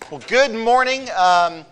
Well, good morning. Want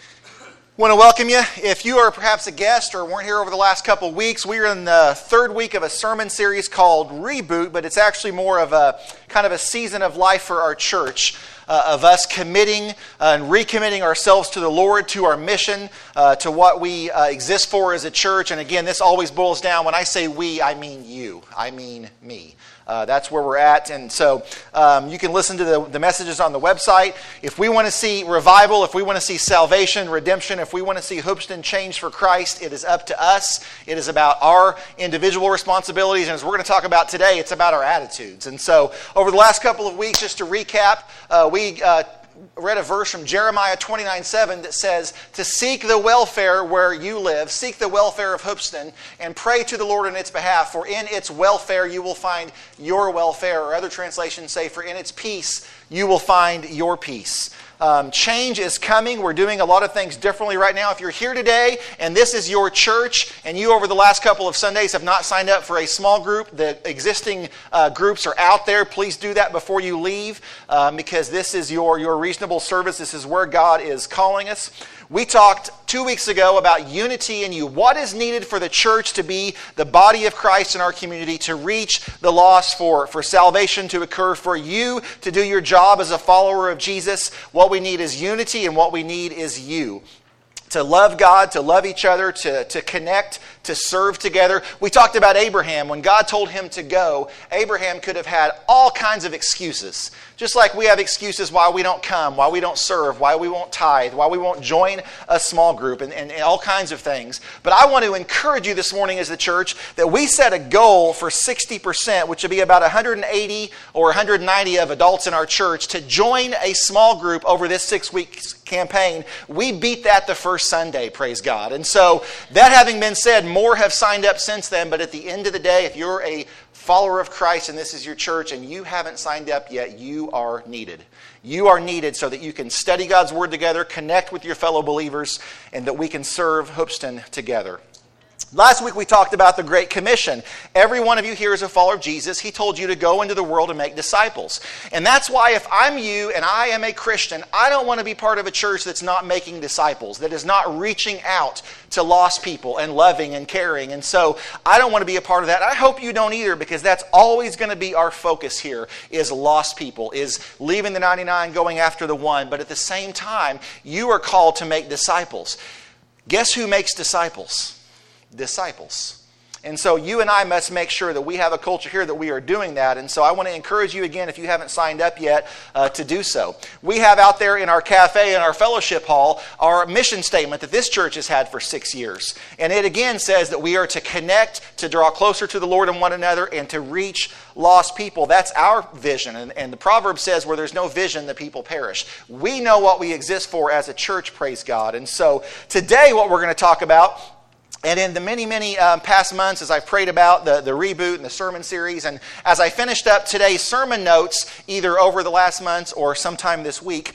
to welcome you. If you are perhaps a guest or weren't here over the last couple of weeks, we are in the third week of a sermon series called Reboot, but it's actually more of a kind of a season of life for our church, of us committing and recommitting ourselves to the Lord, to our mission, to what we exist for as a church. And again, this always boils down, when I say we, I mean you. I mean me. That's where we're at. And so you can listen to the messages on the website. If we want to see revival, if we want to see salvation, redemption, if we want to see Hoopeston change for Christ, it is up to us. It is about our individual responsibilities. And as we're going to talk about today, it's about our attitudes. And so over the last couple of weeks, just to recap, we read a verse from Jeremiah 29:7 that says to seek the welfare where you live, seek the welfare of Hoopeston, and pray to the Lord in its behalf, for in its welfare you will find your welfare, or other translations say, for in its peace you will find your peace. Change is coming. We're doing a lot of things differently right now. If you're here today and this is your church and you over the last couple of Sundays have not signed up for a small group, the existing groups are out there. Please do that before you leave because this is your reasonable service. This is where God is calling us. We talked 2 weeks ago about unity in you. What is needed for the church to be the body of Christ in our community, to reach the lost, for salvation to occur, for you to do your job as a follower of Jesus. What we need is unity, and what we need is you. To love God, to love each other, to connect, to serve together. We talked about Abraham. When God told him to go, Abraham could have had all kinds of excuses. Just like we have excuses why we don't come, why we don't serve, why we won't tithe, why we won't join a small group, and all kinds of things. But I want to encourage you this morning as the church that we set a goal for 60%, which would be about 180 or 190 of adults in our church, to join a small group over this 6-week campaign. We beat that the first Sunday, praise God. And so that having been said, more have signed up since then, but at the end of the day, if you're a follower of Christ and this is your church and you haven't signed up yet, you are needed. You are needed so that you can study God's Word together, connect with your fellow believers, and that we can serve Hoopeston together. Last week we talked about the Great Commission. Every one of you here is a follower of Jesus. He told you to go into the world and make disciples. And that's why if I'm you and I am a Christian, I don't want to be part of a church that's not making disciples, that is not reaching out to lost people and loving and caring. And so I don't want to be a part of that. I hope you don't either, because that's always going to be our focus here, is lost people, is leaving the 99, going after the one. But at the same time, you are called to make disciples. Guess who makes disciples? Disciples. And so you and I must make sure that we have a culture here that we are doing that. And so I want to encourage you again, if you haven't signed up yet, to do so. We have out there in our cafe, in our fellowship hall, our mission statement that this church has had for 6 years. And it again says that we are to connect, to draw closer to the Lord and one another, and to reach lost people. That's our vision. And the proverb says, where there's no vision, the people perish. We know what we exist for as a church, praise God. And so today what we're going to talk about, and in the many, many past months, as I've prayed about the reboot and the sermon series, and as I finished up today's sermon notes, either over the last months or sometime this week,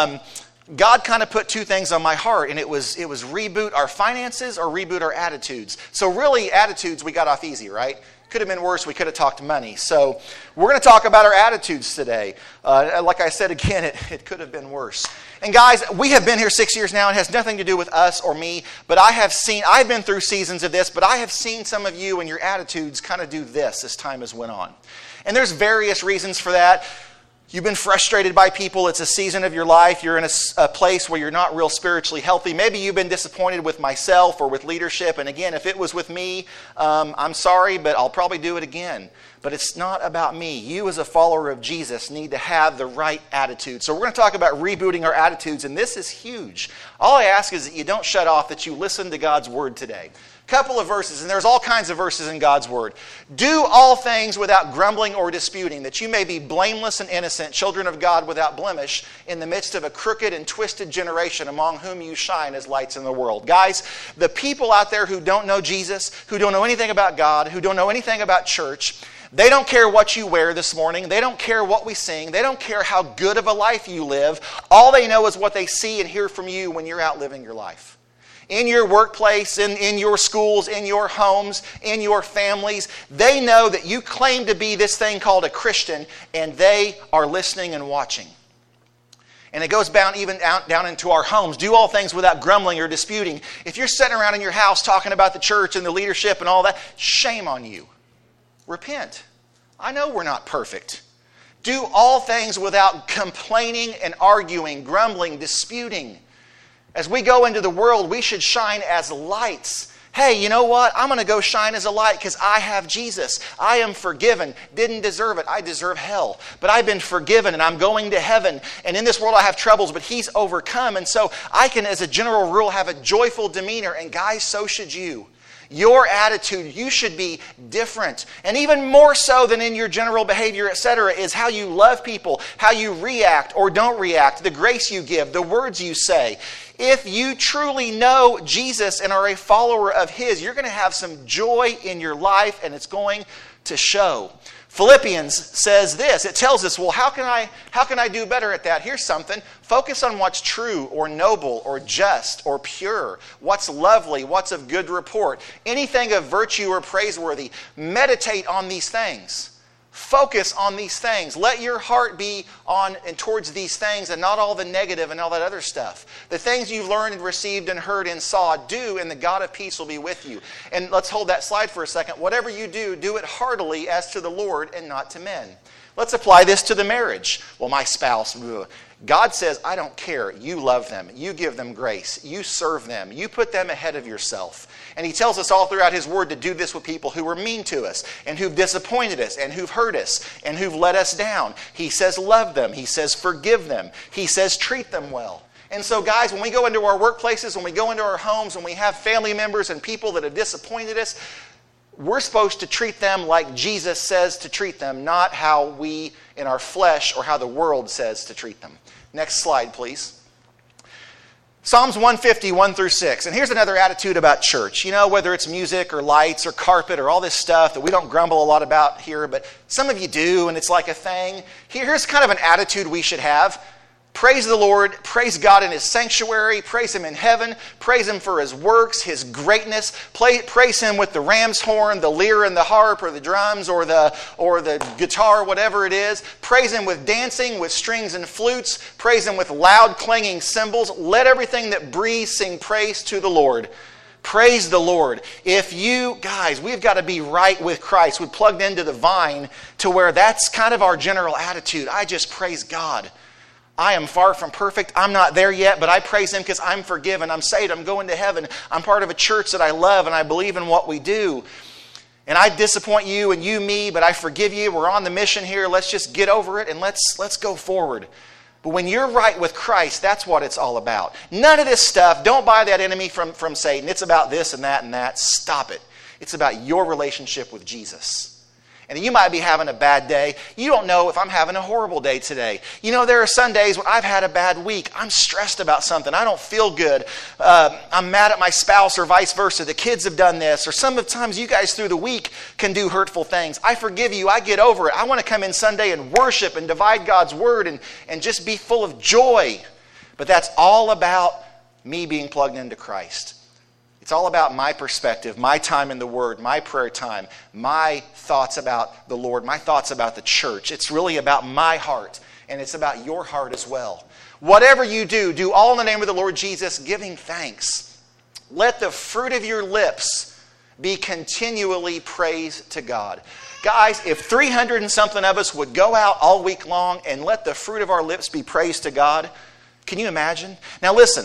God kind of put two things on my heart, and it was reboot our finances or reboot our attitudes. So really, attitudes we got off easy, right? Could have been worse. We could have talked money. So we're going to talk about our attitudes today. Like I said again, it could have been worse. And guys, we have been here 6 years now. It has nothing to do with us or me. But I've been through seasons of this, but I have seen some of you and your attitudes kind of do this as time has went on. And there's various reasons for that. You've been frustrated by people. It's a season of your life. You're in a place where you're not real spiritually healthy. Maybe you've been disappointed with myself or with leadership. And again, if it was with me, I'm sorry, but I'll probably do it again. But it's not about me. You as a follower of Jesus need to have the right attitude. So we're going to talk about rebooting our attitudes, and this is huge. All I ask is that you don't shut off, that you listen to God's Word today. Couple of verses, and there's all kinds of verses in God's Word. Do all things without grumbling or disputing, that you may be blameless and innocent, children of God without blemish, in the midst of a crooked and twisted generation, among whom you shine as lights in the world. Guys, the people out there who don't know Jesus, who don't know anything about God, who don't know anything about church, they don't care what you wear this morning. They don't care what we sing. They don't care how good of a life you live. All they know is what they see and hear from you when you're out living your life. In your workplace, in your schools, in your homes, in your families, they know that you claim to be this thing called a Christian, and they are listening and watching. And it goes down into our homes. Do all things without grumbling or disputing. If you're sitting around in your house talking about the church and the leadership and all that, shame on you. Repent. I know we're not perfect. Do all things without complaining and arguing, grumbling, disputing. As we go into the world, we should shine as lights. Hey, you know what? I'm going to go shine as a light because I have Jesus. I am forgiven. Didn't deserve it. I deserve hell. But I've been forgiven and I'm going to heaven. And in this world I have troubles, but He's overcome. And so I can, as a general rule, have a joyful demeanor. And guys, so should you. Your attitude, you should be different. And even more so than in your general behavior, etc., is how you love people, how you react or don't react, the grace you give, the words you say. If you truly know Jesus and are a follower of His, you're going to have some joy in your life and it's going to show. Philippians says this. It tells us, well, how can I do better at that? Here's something. Focus on what's true or noble or just or pure. What's lovely, what's of good report. Anything of virtue or praiseworthy. Meditate on these things. Focus on these things. Let your heart be on and towards these things and not all the negative and all that other stuff. The things you've learned and received and heard and saw, do, and the God of peace will be with you. And let's hold that slide for a second. Whatever you do, do it heartily as to the Lord and not to men. Let's apply this to the marriage. Well, my spouse, God says, I don't care. You love them. You give them grace. You serve them. You put them ahead of yourself. And He tells us all throughout His Word to do this with people who were mean to us and who've disappointed us and who've hurt us and who've let us down. He says love them. He says forgive them. He says treat them well. And so guys, when we go into our workplaces, when we go into our homes, when we have family members and people that have disappointed us, we're supposed to treat them like Jesus says to treat them, not how we in our flesh or how the world says to treat them. Next slide, please. Psalms 150, 1 through 6. And here's another attitude about church. You know, whether it's music or lights or carpet or all this stuff that we don't grumble a lot about here, but some of you do, and it's like a thing. Here's kind of an attitude we should have. Praise the Lord, praise God in His sanctuary, praise Him in heaven, praise Him for His works, His greatness, praise Him with the ram's horn, the lyre and the harp, or the drums, or the guitar, whatever it is. Praise Him with dancing, with strings and flutes, praise Him with loud clanging cymbals. Let everything that breathes sing praise to the Lord. Praise the Lord. If you, guys, we've got to be right with Christ. We're plugged into the vine to where that's kind of our general attitude. I just praise God. I am far from perfect. I'm not there yet, but I praise Him because I'm forgiven. I'm saved. I'm going to heaven. I'm part of a church that I love and I believe in what we do. And I disappoint you and you me, but I forgive you. We're on the mission here. Let's just get over it and let's go forward. But when you're right with Christ, that's what it's all about. None of this stuff, don't buy that enemy from Satan. It's about this and that and that. Stop it. It's about your relationship with Jesus. And you might be having a bad day. You don't know if I'm having a horrible day today. You know, there are some days when I've had a bad week. I'm stressed about something. I don't feel good. I'm mad at my spouse or vice versa. The kids have done this. Or sometimes you guys through the week can do hurtful things. I forgive you. I get over it. I want to come in Sunday and worship and divide God's word and just be full of joy. But that's all about me being plugged into Christ. It's all about my perspective, my time in the Word, my prayer time, my thoughts about the Lord, my thoughts about the church. It's really about my heart, and it's about your heart as well. Whatever you do, do all in the name of the Lord Jesus, giving thanks. Let the fruit of your lips be continually praise to God. Guys, if 300 and something of us would go out all week long and let the fruit of our lips be praise to God, can you imagine? Now listen.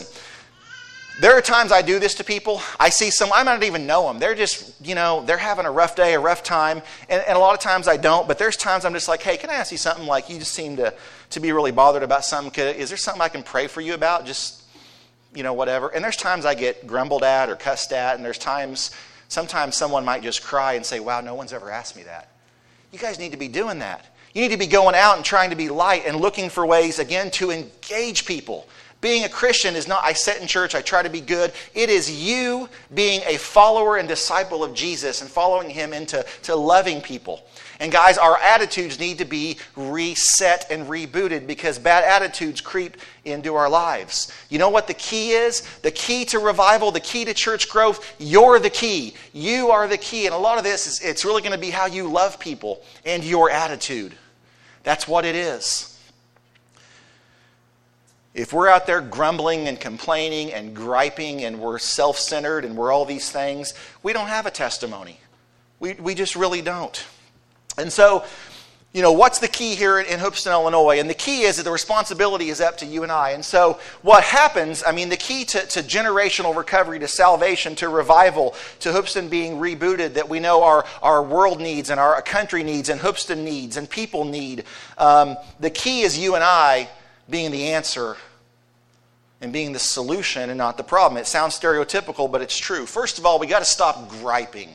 There are times I do this to people. I see someone, I might not even know them. They're just, they're having a rough day, a rough time. And a lot of times I don't. But there's times I'm just like, hey, can I ask you something? Like, you just seem to be really bothered about something. Is there something I can pray for you about? Just, whatever. And there's times I get grumbled at or cussed at. And sometimes someone might just cry and say, wow, no one's ever asked me that. You guys need to be doing that. You need to be going out and trying to be light and looking for ways, again, to engage people. Being a Christian is not, I sit in church, I try to be good. It is you being a follower and disciple of Jesus and following Him into loving people. And guys, our attitudes need to be reset and rebooted because bad attitudes creep into our lives. You know what the key is? The key to revival, the key to church growth, you're the key. You are the key. And a lot of this, it's really going to be how you love people and your attitude. That's what it is. If we're out there grumbling and complaining and griping and we're self-centered and we're all these things, we don't have a testimony. We just really don't. And so, what's the key here in Hoopeston, Illinois? And the key is that the responsibility is up to you and I. And so what happens, the key to generational recovery, to salvation, to revival, to Hoopeston being rebooted, that we know our world needs and our country needs and Hoopeston needs and people need, the key is you and I being the answer and being the solution and not the problem. It sounds stereotypical, but it's true. First of all, we got to stop griping.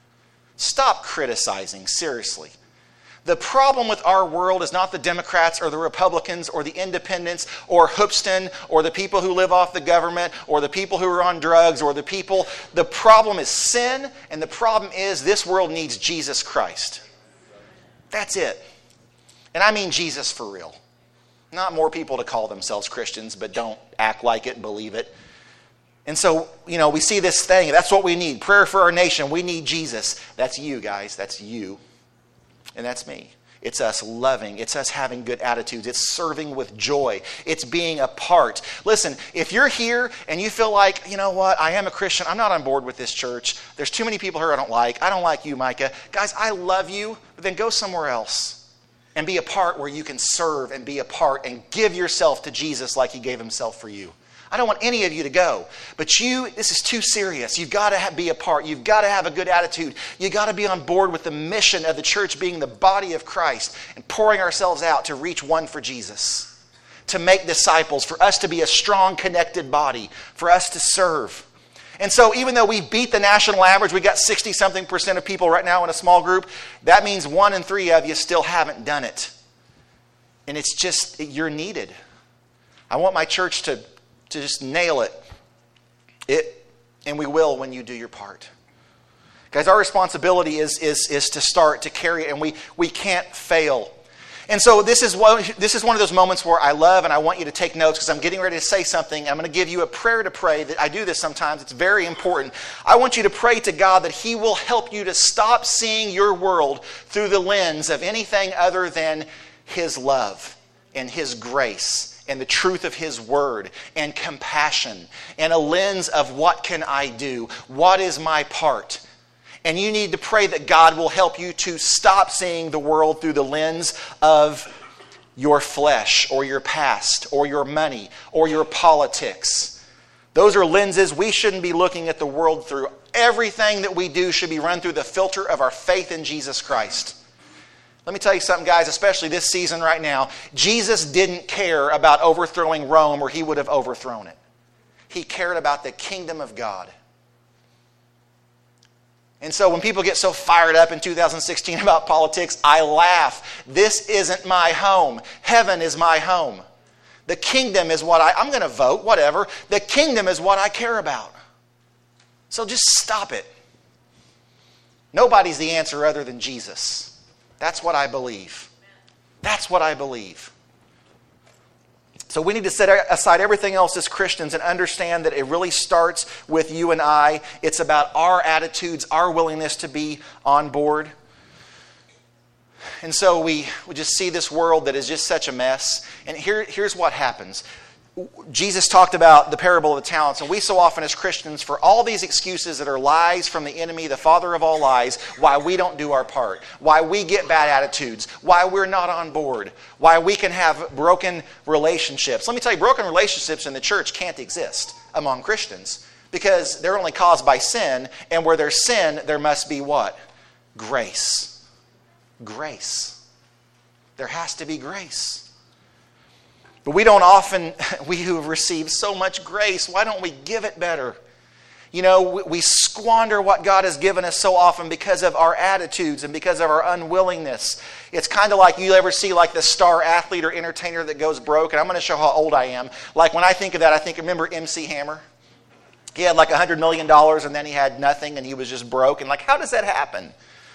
Stop criticizing, seriously. The problem with our world is not the Democrats or the Republicans or the independents or Hoopeston or the people who live off the government or the people who are on drugs or the people. The problem is sin, and the problem is this world needs Jesus Christ. That's it. And I mean Jesus for real. Not more people to call themselves Christians, but don't act like it, believe it. And so, we see this thing. That's what we need. Prayer for our nation. We need Jesus. That's you, guys. That's you. And that's me. It's us loving. It's us having good attitudes. It's serving with joy. It's being a part. Listen, if you're here and you feel like, you know what, I am a Christian. I'm not on board with this church. There's too many people here I don't like. I don't like you, Micah. Guys, I love you, but then go somewhere else. And be a part where you can serve and be a part and give yourself to Jesus like He gave Himself for you. I don't want any of you to go. But this is too serious. You've got to be a part. You've got to have a good attitude. You've got to be on board with the mission of the church being the body of Christ and pouring ourselves out to reach one for Jesus. To make disciples. For us to be a strong, connected body. For us to serve. And so even though we beat the national average, we got 60-something% of people right now in a small group, that means 1 in 3 of you still haven't done it. And it's just, you're needed. I want my church to just nail it. And we will when you do your part. Guys, our responsibility is to start, to carry it, and we can't fail. And so this is one of those moments where I love and I want you to take notes because I'm getting ready to say something. I'm going to give you a prayer to pray. That I do this sometimes. It's very important. I want you to pray to God that He will help you to stop seeing your world through the lens of anything other than His love and His grace and the truth of His word and compassion and a lens of what can I do? What is my part? And you need to pray that God will help you to stop seeing the world through the lens of your flesh or your past or your money or your politics. Those are lenses we shouldn't be looking at the world through. Everything that we do should be run through the filter of our faith in Jesus Christ. Let me tell you something, guys, especially this season right now. Jesus didn't care about overthrowing Rome or He would have overthrown it. He cared about the kingdom of God. And so when people get so fired up in 2016 about politics, I laugh. This isn't my home. Heaven is my home. The kingdom is what I'm going to vote, whatever. The kingdom is what I care about. So just stop it. Nobody's the answer other than Jesus. That's what I believe. That's what I believe. So we need to set aside everything else as Christians and understand that it really starts with you and I. It's about our attitudes, our willingness to be on board. And so we just see this world that is just such a mess. And here's what happens. Jesus talked about the parable of the talents, and we so often as Christians, for all these excuses that are lies from the enemy, the father of all lies, why we don't do our part, why we get bad attitudes, why we're not on board, why we can have broken relationships. Let me tell you, broken relationships in the church can't exist among Christians because they're only caused by sin, and where there's sin, there must be what? Grace. Grace. There has to be grace. But we don't often, we who have received so much grace, why don't we give it better? You know, we squander what God has given us so often because of our attitudes and because of our unwillingness. It's kind of like you ever see like the star athlete or entertainer that goes broke. And I'm going to show how old I am. Like when I think of that, remember MC Hammer? He had like $100 million and then he had nothing and he was just broke. And like, how does that happen?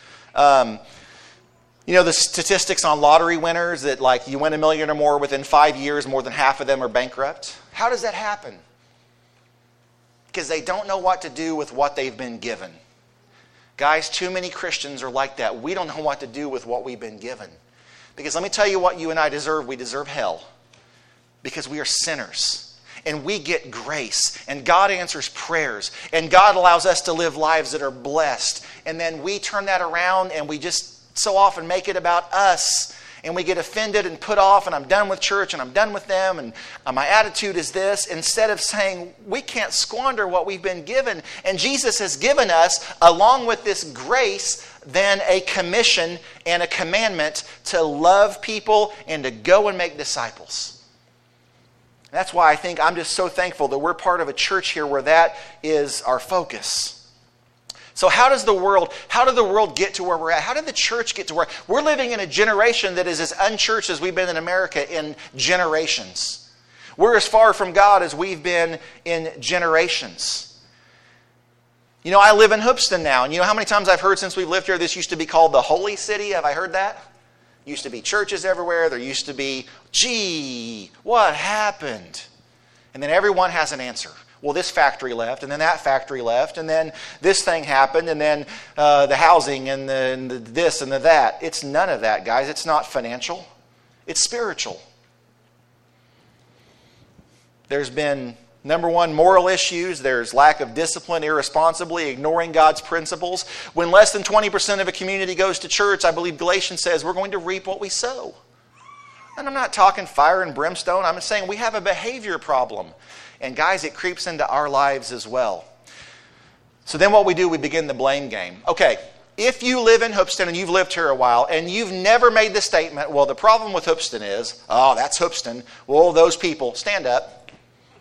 You know the statistics on lottery winners that like you win $1 million or more within 5 years, more than half of them are bankrupt? How does that happen? Because they don't know what to do with what they've been given. Guys, too many Christians are like that. We don't know what to do with what we've been given. Because let me tell you what you and I deserve. We deserve hell. because we are sinners. And we get grace, and God answers prayers, and God allows us to live lives that are blessed. And then we turn that around and we just so often make it about us, and we get offended and put off, and I'm done with church and I'm done with them, and my attitude is this, instead of saying we can't squander what we've been given. And Jesus has given us, along with this grace, then a commission and a commandment to love people and to go and make disciples. That's why I think I'm just so thankful that we're part of a church here where that is our focus. So how did the world get to where we're at? How did the church get to where we're living in a generation that is as unchurched as we've been in America in generations? We're as far from God as we've been in generations. You know, I live in Hoopeston now, and you know how many times I've heard since we've lived here, this used to be called the Holy City? Have I heard that? Used to be churches everywhere. There used to be, gee, what happened? And then everyone has an answer. Well, this factory left, and then that factory left, and then this thing happened, and then the housing, and the this and the that. It's none of that, guys. It's not financial. It's spiritual. There's been, number one, moral issues. There's lack of discipline, irresponsibly ignoring God's principles. When less than 20% of a community goes to church, I believe Galatians says we're going to reap what we sow. And I'm not talking fire and brimstone. I'm saying we have a behavior problem. And guys, it creeps into our lives as well. So then what we do, we begin the blame game. Okay, if you live in Hoopeston and you've lived here a while and you've never made the statement, well, the problem with Hoopeston is, oh, that's Hoopeston. Well, those people, stand up.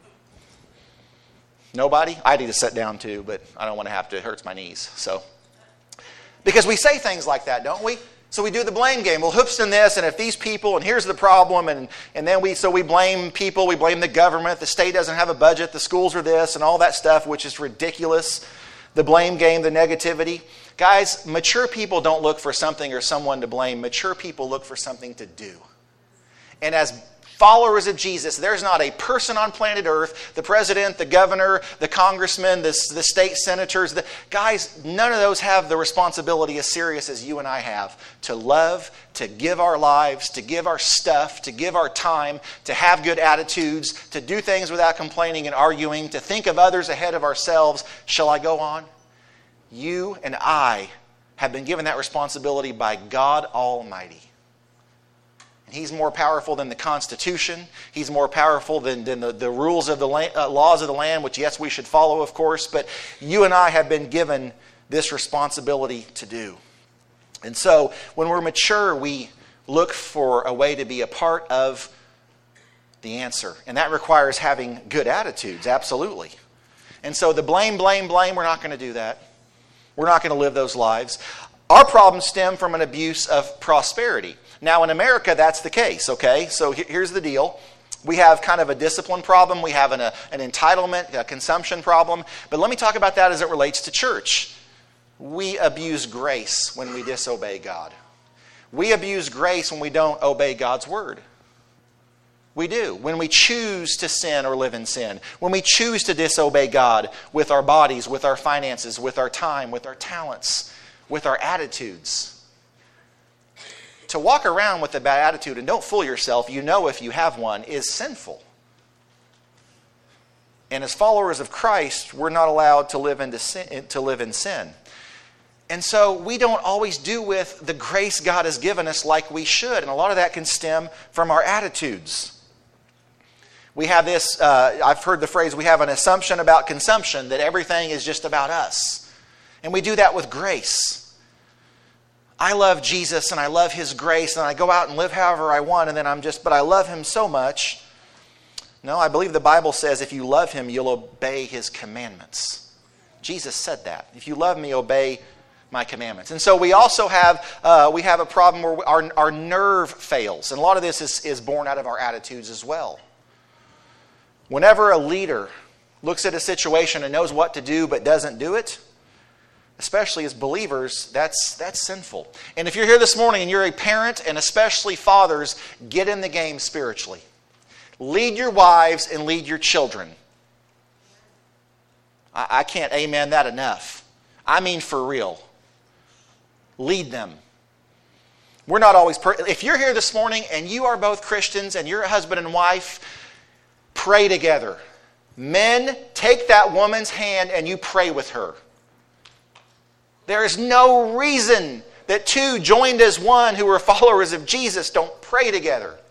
Nobody? I need to sit down too, but I don't want to have to. It hurts my knees. So, because we say things like that, don't we? So we do the blame game. Well, Hoopeston this, and if these people, and here's the problem, and then we blame people, we blame the government, the state doesn't have a budget, the schools are this, and all that stuff, which is ridiculous. The blame game, the negativity. Guys, mature people don't look for something or someone to blame. Mature people look for something to do. And as followers of Jesus, there's not a person on planet Earth, the president, the governor, the congressman, the state senators, guys, none of those have the responsibility as serious as you and I have to love, to give our lives, to give our stuff, to give our time, to have good attitudes, to do things without complaining and arguing, to think of others ahead of ourselves. Shall I go on? You and I have been given that responsibility by God Almighty. He's more powerful than the Constitution. He's more powerful than the rules of the laws of the land, which, yes, we should follow, of course. But you and I have been given this responsibility to do. And so when we're mature, we look for a way to be a part of the answer. And that requires having good attitudes, absolutely. And so the blame, we're not going to do that. We're not going to live those lives. Our problems stem from an abuse of prosperity. Now, in America, that's the case, okay? So here's the deal. We have kind of a discipline problem. We have an entitlement, a consumption problem. But let me talk about that as it relates to church. We abuse grace when we disobey God. We abuse grace when we don't obey God's word. We do. When we choose to sin or live in sin. When we choose to disobey God with our bodies, with our finances, with our time, with our talents, with our attitudes. To walk around with a bad attitude, and don't fool yourself, you know if you have one, is sinful. And as followers of Christ, we're not allowed to live in sin. And so we don't always do with the grace God has given us like we should. And a lot of that can stem from our attitudes. We have this, I've heard the phrase, we have an assumption about consumption, that everything is just about us. And we do that with grace. I love Jesus and I love His grace and I go out and live however I want and then but I love Him so much. No, I believe the Bible says if you love Him, you'll obey His commandments. Jesus said that. If you love me, obey my commandments. And so we also have a problem where our nerve fails. And a lot of this is born out of our attitudes as well. Whenever a leader looks at a situation and knows what to do but doesn't do it, especially as believers, that's sinful. And if you're here this morning and you're a parent, and especially fathers, get in the game spiritually. Lead your wives and lead your children. I can't amen that enough. I mean for real. Lead them. We're not always... If you're here this morning and you are both Christians and you're a husband and wife, pray together. Men, take that woman's hand and you pray with her. There is no reason that two joined as one who are followers of Jesus don't pray together.